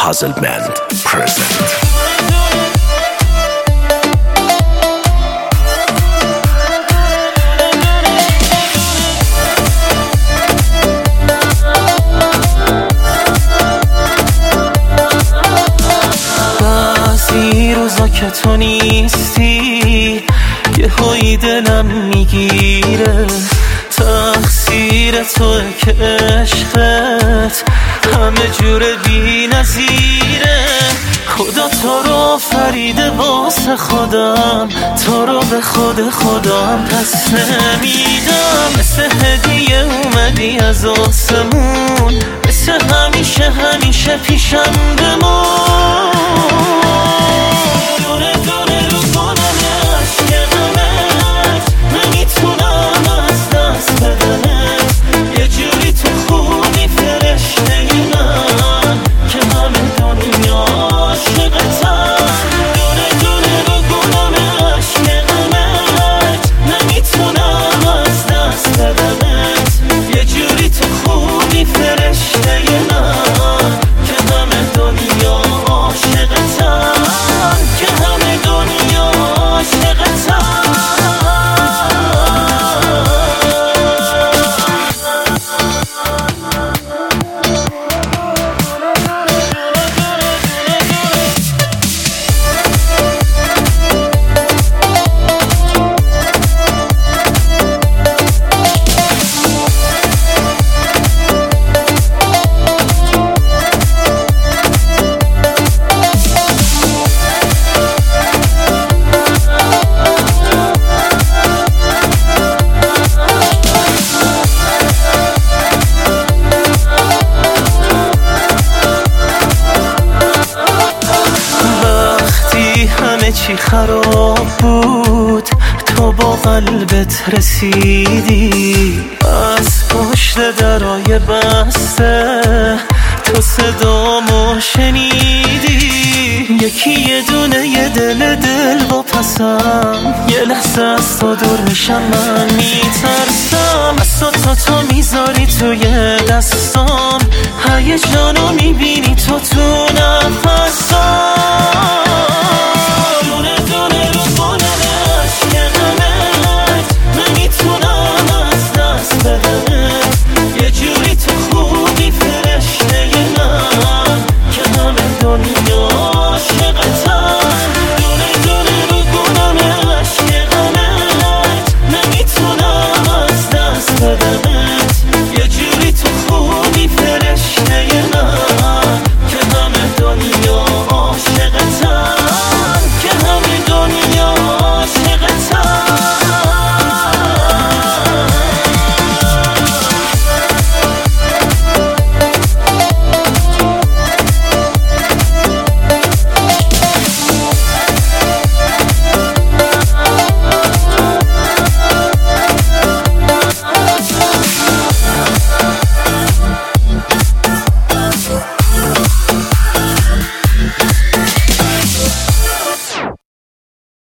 Puzzle Band present. بعضی روزا که تو نیستی یه هایی دلم میگیره، تقصیر توه که عشقت همه جور بی نظیره. خدا تو رو آفریده واسه خودم، تو رو به خود خودم پس نمیدم. مثل هدیه اومدی از آسمون، مثل همیشه همیشه پیشم بمون. دونه دونه رو کنم عشق غمت، نمیتونم از دست بدمت. یه جوری تو خونی فرشته من که همه دنیا عاشقتم. دونه دونه رو کنم عشق غمت، نمیتونم از دست بدمت. یه جوری تو خونی فرشته من که همه دنیا عاشقتم، که همه دنیا عاشقتم. همه چی خراب بود تو با قلبت رسیدی، از پشت درای بسته تو صدامو شنیدی. یکی یه دونه یه دل با پسم، یه لحظه از تو دور میشم من میترسم. از تو میذاری توی دستام، هیجانو میبینی تو نفسام.